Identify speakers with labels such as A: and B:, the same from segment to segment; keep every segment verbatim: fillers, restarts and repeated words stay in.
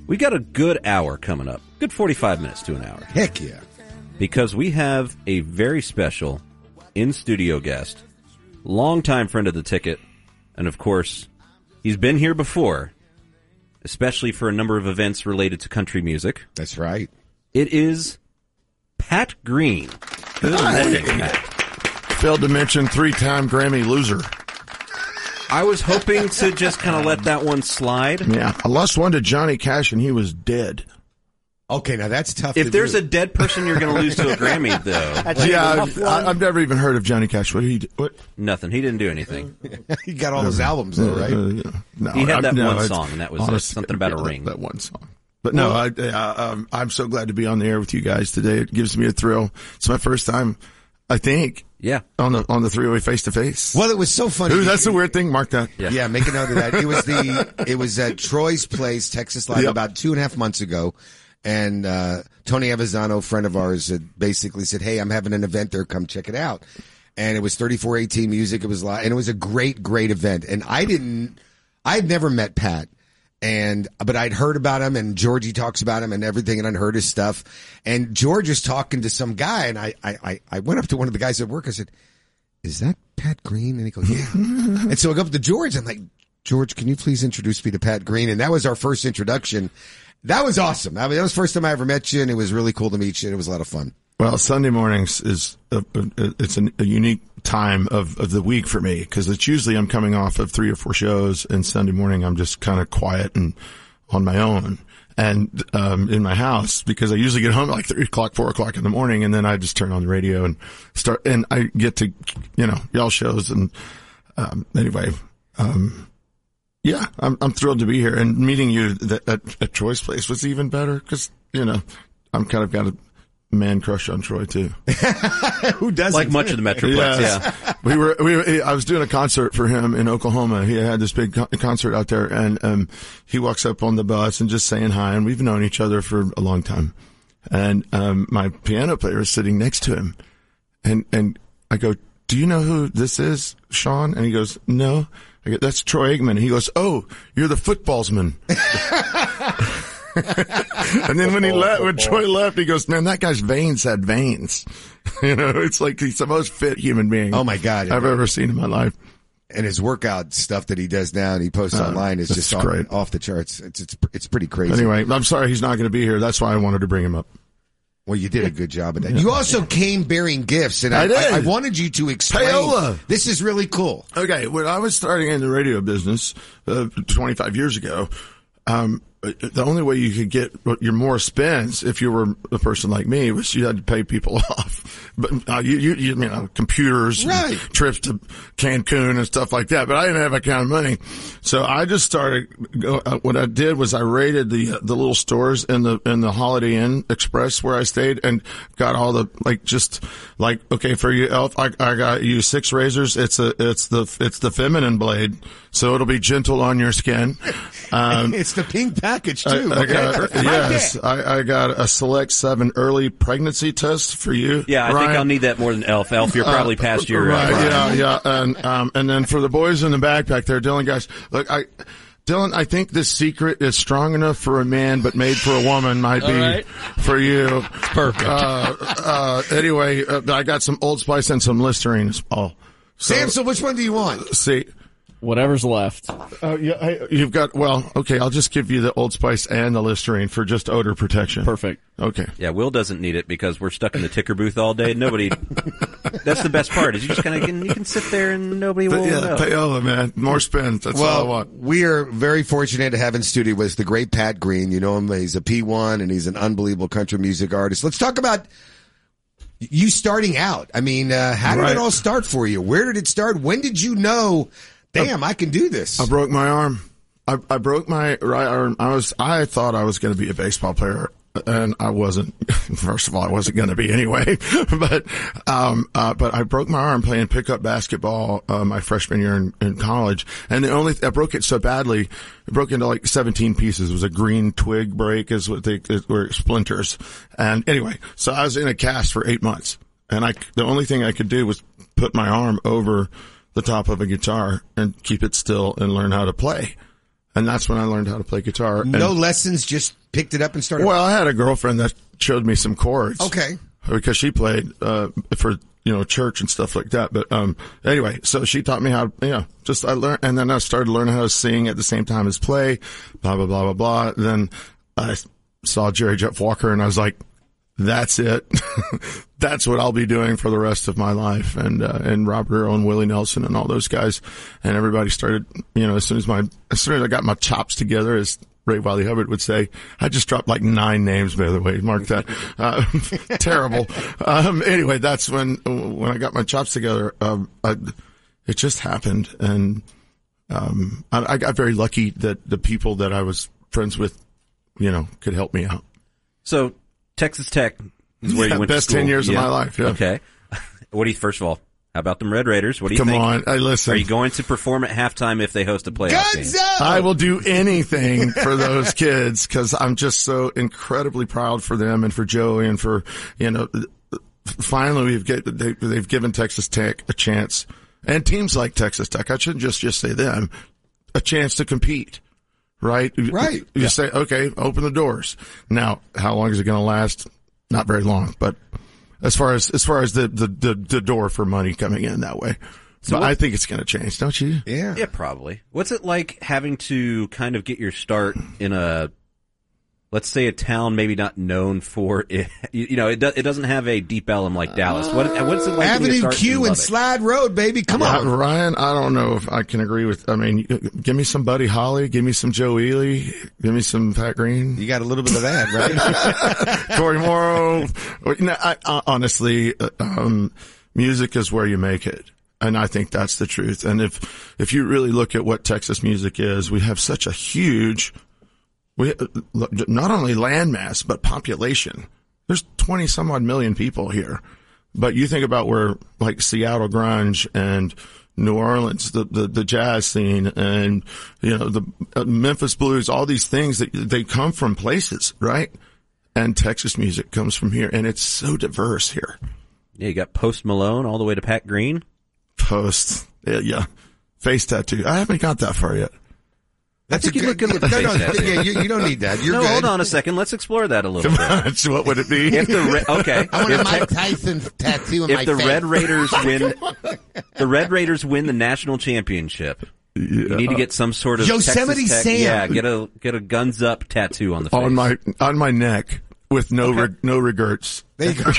A: We got a good hour coming up. Good forty-five minutes to an hour.
B: Heck yeah.
A: Because we have a very special in-studio guest, longtime friend of the ticket, and of course, he's been here before, especially for a number of events related to country music.
B: That's right.
A: It is Pat Green. Good morning, Pat.
C: Failed to mention three-time Grammy loser.
A: I was hoping to just kind of let that one slide.
C: Yeah, I lost one to Johnny Cash, and he was dead.
B: Okay, now that's tough.
A: If
B: to
A: there's
B: do.
A: a dead person you're going to lose to a Grammy, though.
C: Yeah, I've, I've never even heard of Johnny Cash. What did he do? What?
A: Nothing. He didn't do anything.
B: He got all his albums, though, right?
C: Uh, yeah. No,
A: He had that
C: I, no,
A: one
C: it's-
A: song, and that was it.
C: honestly,
A: Something about a
C: yeah,
A: ring.
C: That one song. But no, I, uh, um, I'm so glad to be on the air with you guys today. It gives me a thrill. It's my first time, I think,
A: Yeah.
C: on the on the three-way face-to-face.
B: Well, it was so funny.
C: Ooh, that's the weird thing. Mark that.
A: Yeah.
B: Yeah, make a note of that. It was the it was at Troy's Place, Texas Live,
C: Yep.
B: about two and a half months ago, and uh Tony Avizano, friend of ours, had basically said, "Hey, I'm having an event there. Come check it out." And it was thirty-four eighteen music. It was live, and it was a great, great event. And I didn't, I'd never met Pat, and but I'd heard about him, and Georgie talks about him and everything, and I'd heard his stuff. And George was talking to some guy, and I I I, I went up to one of the guys at work. I said, "Is that Pat Green?" And he goes, "Yeah." And so I go up to George. I'm like, "George, can you please introduce me to Pat Green?" And that was our first introduction. That was awesome. I mean, that was the first time I ever met you, and it was really cool to meet you, and it was a lot of fun.
C: Well, Sunday mornings is a, a, it's an, a unique time of, of the week for me because it's usually I'm coming off of three or four shows, and Sunday morning I'm just kind of quiet and on my own and um, in my house because I usually get home at like three o'clock, four o'clock in the morning, and then I just turn on the radio and start, and I get to, you know, y'all shows and um, anyway. Um, Yeah, I'm I'm thrilled to be here, and meeting you at, at, at Troy's place was even better because you know I'm kind of got a man crush on Troy too.
B: Who doesn't?
A: Like much of the Metroplex,
C: Yes.
A: yeah.
C: we were we were, I was doing a concert for him in Oklahoma. He had this big co- concert out there, and um he walks up on the bus and just saying hi, and we've known each other for a long time. And um my piano player is sitting next to him, and and I go, "Do you know who this is, Sean?" And he goes, "No." I go, "That's Troy Aikman." And he goes, "Oh, you're the footballsman." And then when he left, when Troy left, he goes, "Man, that guy's veins had veins." You know, it's like he's the most fit human being.
B: Oh my God.
C: I've ever seen in my life.
B: And his workout stuff that he does now and he posts
C: Uh,
B: online is
C: that's
B: just off,
C: great.
B: off the charts. It's it's it's pretty crazy.
C: Anyway, I'm sorry he's not going to be here. That's why I wanted to bring him up.
B: Well, you did a good job of that. You also came bearing gifts, and I,
C: I did.
B: I, I wanted you to explain.
C: Payola.
B: This is really cool.
C: Okay, when I was starting in the radio business uh, twenty-five years ago, um, the only way you could get your more spins if you were a person like me was you had to pay people off. But uh, you, you, you know, computers, and
B: Right.
C: trips to Cancun and stuff like that. But I didn't have that kind of money, so I just started. Go, uh, what I did was I raided the uh, the little stores in the in the Holiday Inn Express where I stayed and got all the like just like okay for you, Elf. I, I got you six razors. It's a it's the it's the feminine blade, so it'll be gentle on your skin. Um,
B: It's the pink package too.
C: I, I
B: okay?
C: got, yes, I, I got a Select seven early pregnancy test for you.
A: Yeah, I
C: Ryan.
A: think I'll need that more than Elf. Elf, you're probably
C: Uh,
A: past your...
C: right,
A: Uh,
C: yeah, yeah, and um, and then for the boys in the backpack there, Dylan, guys, look, I, Dylan, I think this secret is strong enough for a man, but made for a woman might be
D: right.
C: for you.
D: Perfect.
C: Uh, uh, anyway, uh, I got some Old Spice and some Listerine. Oh, so,
B: Sam, so which one do you want?
C: see.
D: Whatever's left.
C: Uh, yeah, I, you've got, well, okay, I'll just give you the Old Spice and the Listerine for just odor protection.
D: Perfect.
C: Okay.
A: Yeah, Will doesn't need it because we're stuck in the ticker booth all day. Nobody... That's the best part is you just kind of can, you can sit there and nobody will
C: But yeah,
A: know.
C: payola, man. More spins. That's all I
B: Well,
C: want.
B: we are very fortunate to have in studio with us the great Pat Green. You know him; he's a P one, and he's an unbelievable country music artist. Let's talk about you starting out. I mean, uh, how did
C: Right.
B: it all start for you? Where did it start? When did you know? Damn, I can do this.
C: I broke my arm. I, I broke my right arm. I was, I thought I was going to be a baseball player, and I wasn't. First of all, I wasn't going to be anyway. but, um, uh, but I broke my arm playing pickup basketball uh, my freshman year in, in college, and the only I broke it so badly, it broke into like seventeen pieces. It was a green twig break, is what they it were splinters. And anyway, so I was in a cast for eight months, and I the only thing I could do was put my arm over the top of a guitar and keep it still and learn how to play. And that's when I learned how to play guitar.
B: no
C: and
B: lessons, just picked it up and started?
C: Well, I had a girlfriend that showed me some chords.
B: Okay.
C: Because she played, uh, for, you know, church and stuff like that. But, um, anyway, so she taught me how to, you know, just I learned, and then I started learning how to sing at the same time as play, blah, blah, blah, blah, blah. Then I saw Jerry Jeff Walker and I was like, that's it. That's what I'll be doing for the rest of my life. And, uh, and Robert Earl and Willie Nelson and all those guys. And everybody started, you know, as soon as my, as soon as I got my chops together, as Ray Wiley Hubbard would say, I just dropped like nine names, by the way. Mark that. Uh, terrible. Um, anyway, that's when, when I got my chops together, um, I, it just happened. And, um, I, I got very lucky that the people that I was friends with, you know, could help me out.
A: So, Texas Tech is where
C: yeah,
A: you went
C: best
A: to school.
C: ten years
A: yeah.
C: of my life. Yeah.
A: Okay. What do you, first of all, how about them Red Raiders? What do you
C: Come
A: think?
C: on. I listen.
A: Are you going to perform at halftime if they host a playoff game?
B: Gunzo!
C: I will do anything for those kids because I'm just so incredibly proud for them and for Joey and for, you know, finally we've get, they, they've given Texas Tech a chance and teams like Texas Tech. I shouldn't just, just say them, a chance to compete. Right?
B: Right.
C: You, you
B: yeah.
C: say, okay, open the doors. Now, how long is it going to last? Not very long, but as far as, as far as the, the, the, the door for money coming in that way. So but I think it's going to change, don't you?
B: Yeah.
A: Yeah, probably. What's it like having to kind of get your start in a, let's say a town maybe not known for it, you, you know, it, do, it doesn't have a Deep Ellum like Dallas. What, what's it like?
B: Avenue Q and Slide Road, baby. Come
C: yeah,
B: on.
C: Ryan, I don't know if I can agree with, I mean, give me some Buddy Holly, give me some Joe Ely, give me some Pat Green.
B: You got a little bit of that, right?
C: Corey Morrow. You know, I, I, honestly, um, music is where you make it. And I think that's the truth. And if, if you really look at what Texas music is, we have such a huge, we, not only landmass, but population. There's twenty some odd million people here. But you think about where like Seattle grunge and New Orleans, the, the, the jazz scene and, you know, the uh, Memphis blues, all these things that they come from places, right? And Texas music comes from here and it's so diverse here.
A: Yeah, you got Post Malone all the way to Pat Green.
C: Post. Yeah, yeah. Face tattoo. I haven't got that far yet.
A: That's I think you look good with the
B: no,
A: face
B: no,
A: tattoo.
B: Yeah, you, you don't need that. You're
A: no,
B: good.
A: hold on a second. Let's explore that a little bit.
C: So what would it be?
A: If the Re- okay,
B: I want
A: if
B: a Mike
A: te-
B: Tyson tattoo in
A: if
B: my
A: the
B: face.
A: Red Raiders win, the Red Raiders win the national championship.
C: Yeah.
A: You need to get some sort of
B: Yosemite
A: Texas Tech,
B: Sam.
A: Yeah, get a get a guns up tattoo on the face.
C: On my on my neck with no
A: Okay.
C: re- no regrets.
B: There you go.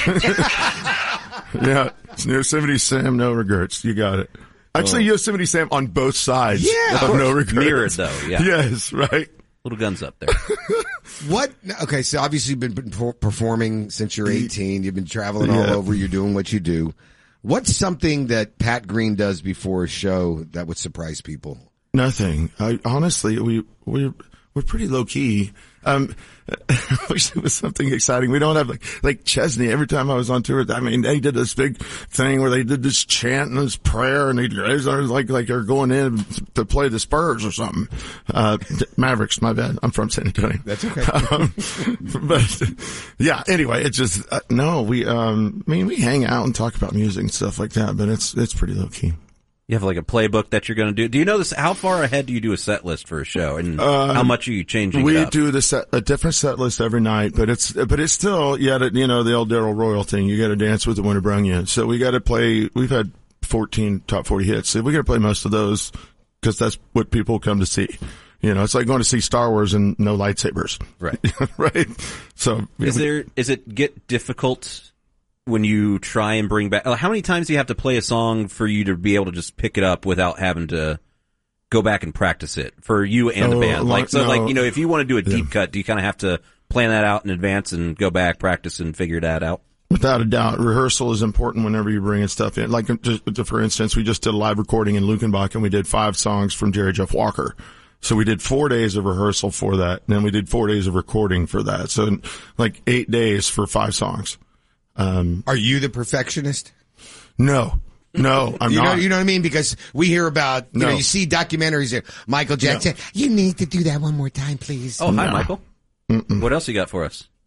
C: Yeah, it's Yosemite Sam, no regrets. You got it. Actually,
A: Oh.
C: Yosemite Sam on both sides.
B: Yeah,
C: of
B: of
C: no regrets.
A: Mirrored though, yeah.
C: Yes, right.
A: Little guns up there.
B: What? Okay, so obviously you've been per- performing since you're eighteen. You've been traveling all
C: Yeah.
B: over. You're doing what you do. What's something that Pat Green does before a show that would surprise people?
C: Nothing. I honestly, we we we're pretty low key. Um, I wish it was something exciting. We don't have like like Chesney. Every time I was on tour, I mean, they did this big thing where they did this chant and this prayer, and they it was like like they're going in to play the Spurs or something. Uh, Mavericks. My bad. I'm from San Antonio.
B: That's okay.
C: Um, but yeah. Anyway, it's just uh, no. We um, I mean, we hang out and talk about music and stuff like that, but it's it's pretty low key.
A: You have like a playbook that you're going to do. Do you know this? How far ahead do you do a set list for a show, and
C: Uh,
A: how much are you changing?
C: We
A: it up?
C: do the set, a different set list every night, but it's but it's still yet you know the old Daryl Royal thing. You got to dance with the winter brung you. So we got to play. We've had fourteen top forty hits. So we got to play most of those because that's what people come to see. You know, it's like going to see Star Wars and no lightsabers.
A: Right.
C: Right. So
A: Is
C: we,
A: there? Is it get difficult when you try and bring back? How many times do you have to play a song for you to be able to just pick it up without having to go back and practice it for you and
C: Oh,
A: the band? Like, so,
C: no.
A: like, you know, if you want to do a deep
C: Yeah.
A: cut, do you kind of have to plan that out in advance and go back, practice, and figure that out?
C: Without a doubt, rehearsal is important whenever you're bringing stuff in. Like, just, for instance, we just did a live recording in Lukenbach and we did five songs from Jerry Jeff Walker. So we did four days of rehearsal for that, and then we did four days of recording for that. So like eight days for five songs. Um,
B: Are you the perfectionist?
C: no, no, I'm
B: you
C: not.
B: know, you know what I mean? Because we hear about, you
C: No.
B: know, you see documentaries of Michael Jackson. You need to do that one more time, please.
A: Oh, hi,
C: No.
A: Michael.
C: Mm-mm.
A: What else you got for us?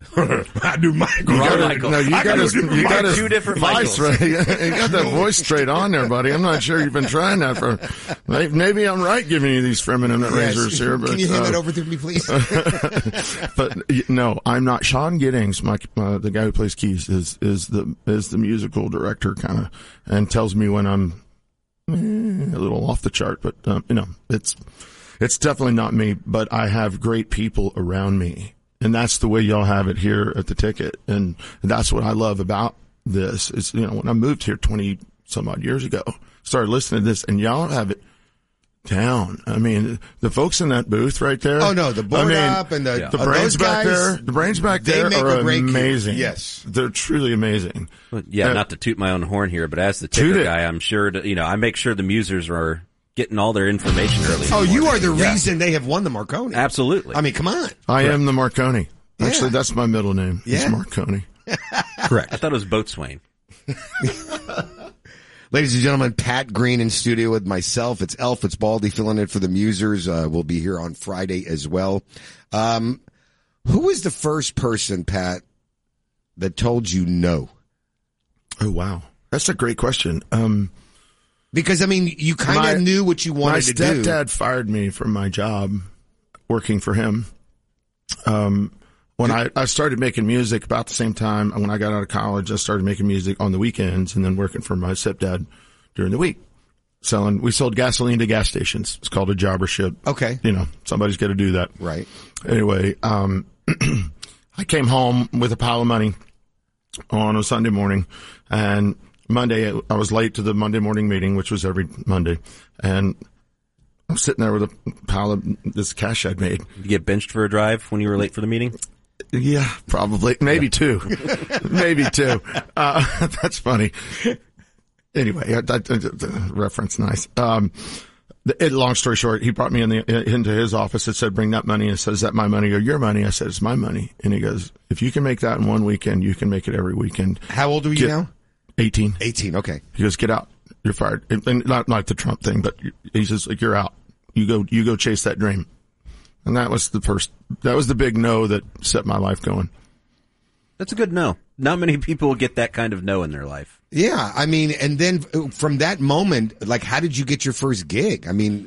B: I do Michael.
C: You
A: Wrong
C: gotta,
A: Michael.
C: no, you
A: I
C: got
A: gotta
C: his,
A: do
C: you got
A: Michael.
C: his
A: Two different
C: voice,
A: Michaels.
C: right? You got that voice straight on there, buddy. I'm not sure you've been trying that for. Maybe I'm right giving you these feminine
B: Yes.
C: razors here, but
B: Can you hand
C: uh,
B: that over to me, please?
C: but y- no, I'm not. Sean Giddings, my, uh, the guy who plays keys, is is the is the musical director, kind of, and tells me when I'm eh, a little off the chart. But um, you know, it's it's definitely not me. But I have great people around me, and that's the way y'all have it here at the Ticket, and that's what I love about this. Is you know, when I moved here twenty some odd years ago, started listening to this, and y'all have it down. I mean, the folks in that booth right there.
B: Oh no, the board
C: I mean,
B: up and the,
A: Yeah.
C: the
B: uh,
C: brains
B: those
C: back
B: guys,
C: there, the brains back
B: they
C: there
B: make
C: are
B: or break you.
C: amazing.
B: Yes.
C: They're truly amazing.
A: Well, yeah,
C: Uh,
A: not to toot my own horn here, but as the
C: Toot
A: ticker
C: it.
A: guy, I'm sure to, you know, I make sure the musers are getting all their information early. in the
B: Oh, you
A: morning.
B: are the
A: Yeah.
B: reason they have won the Marconi.
A: Absolutely.
B: I mean, come on.
C: I am the Marconi.
B: Yeah.
C: Actually, that's my middle name.
B: Yeah.
C: It's Marconi.
A: Correct. I thought it was Boatswain.
B: Ladies and gentlemen, Pat Green in studio with myself. It's Elf. It's Baldy filling in for the Musers. Uh, we'll be here on Friday as well. Um, who was the first person, Pat, that told you no?
C: Oh, wow. That's a great question. Um,
B: Because, I mean, you kind
C: My-
B: of knew what you
C: my
B: wanted to do.
C: stepdad fired me from my job working for him. Um, when I, I started making music about the same time, when I got out of college, I started making music on the weekends and then working for my stepdad during the week. Selling, we sold gasoline to gas stations. It's called a jobbership.
B: Okay.
C: You know, somebody's got to do that.
B: Right.
C: Anyway, um, I came home with a pile of money on a Sunday morning, and Monday I was late to the Monday morning meeting, which was every Monday, and I'm sitting there with a pile of this cash I'd made.
A: Did you get benched for a drive when you were late for the meeting?
C: Yeah, probably. Maybe two. Maybe two. Uh, that's funny. Anyway, I, I, I, reference nice. Um, the, it, long story short, he brought me in the, into his office. It said, bring that money. And it says, is that my money or your money? I said, it's my money. And he goes, if you can make that in one weekend, you can make it every weekend.
B: How old are you
C: Get-
B: now?
C: eighteen.
B: eighteen. Okay.
C: He goes, get out. You're fired. And, and not, not the Trump thing, but he says, like, you're out. You go, you go chase that dream. And that was the first, that was the big no that set my life going.
A: That's a good no. Not many people get that kind of no in their life.
B: Yeah. I mean, and then from that moment, like, how did you get your first gig? I mean,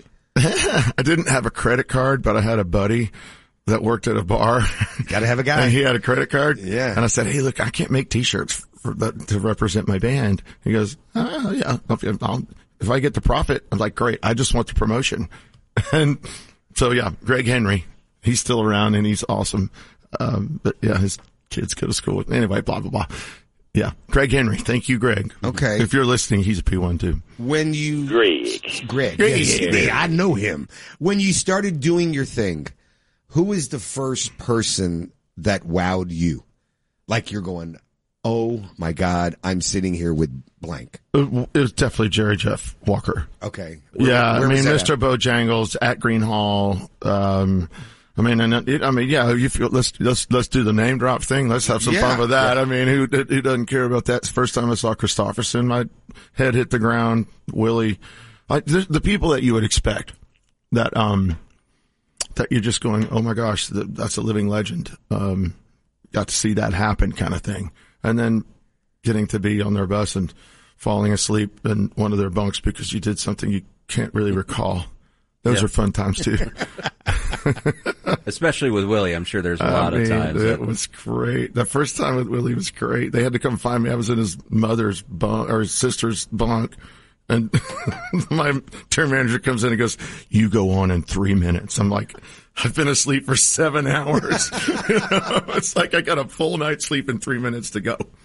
C: I didn't have a credit card, but I had a buddy that worked at a bar.
B: gotta have a guy.
C: And he had a credit card.
B: Yeah.
C: And I said, hey, look, I can't make t-shirts for that, to represent my band. He goes, oh, yeah, if, I'll, if I get the profit, I'm like, great. I just want the promotion. And so, yeah, Greg Henry, he's still around and he's awesome. Um, but yeah, his kids go to school with, anyway, blah, blah, blah. Yeah. Greg Henry. Thank you, Greg.
B: Okay.
C: If you're listening, he's a P one too.
B: When you,
E: Greg.
B: Greg,
C: Greg.
B: yes, yeah, I know him. When you started doing your thing, who was the first person that wowed you? Like you're going, oh my God, I'm sitting here with blank.
C: It was definitely Jerry Jeff Walker.
B: Okay. Where-
C: Yeah,
B: where
C: I
B: was
C: mean,
B: that
C: Mister
B: at?
C: Bojangles at Green Hall. Um, I mean, and it, I mean, yeah, you feel, let's, let's, let's do the name drop thing. Let's have some
B: Yeah,
C: fun with that.
B: yeah.
C: I mean, who, who doesn't care about that? It's the first time I saw Christofferson, my head hit the ground. Willie, I, the, the people that you would expect that, um, that you're just going, oh my gosh, th- that's a living legend. Um, got to see that happen kind of thing. And then getting to be on their bus and falling asleep in one of their bunks because you did something you can't really recall. Those
A: Yeah.
C: are fun times too.
A: Especially with Willie, I'm sure there's a lot
C: I mean,
A: of times.
C: it
A: that-
C: was great. The first time with Willie was great. They had to come find me. I was in his mother's bunk or his sister's bunk. And my tour manager comes in and goes, you go on in three minutes. I'm like, I've been asleep for seven hours. You know, it's like I got a full night's sleep in three minutes to go.